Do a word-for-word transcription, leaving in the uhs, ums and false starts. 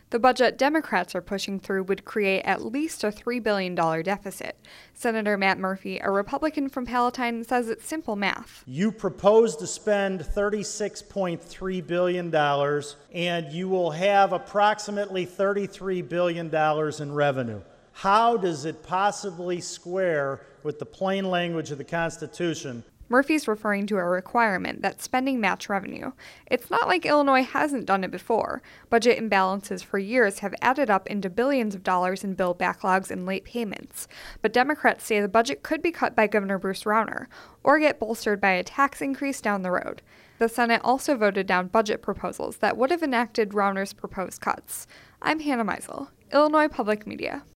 The budget Democrats are pushing through would create at least a three billion dollars deficit. Senator Matt Murphy, a Republican from Palatine, says it's simple math. You propose to spend thirty-six point three billion dollars, and you will have approximately thirty-three billion dollars in revenue. How does it possibly square with the plain language of the Constitution? Murphy's referring to a requirement that spending match revenue. It's not like Illinois hasn't done it before. Budget imbalances for years have added up into billions of dollars in bill backlogs and late payments. But Democrats say the budget could be cut by Governor Bruce Rauner, or get bolstered by a tax increase down the road. The Senate also voted down budget proposals that would have enacted Rauner's proposed cuts. I'm Hannah Meisel, Illinois Public Media.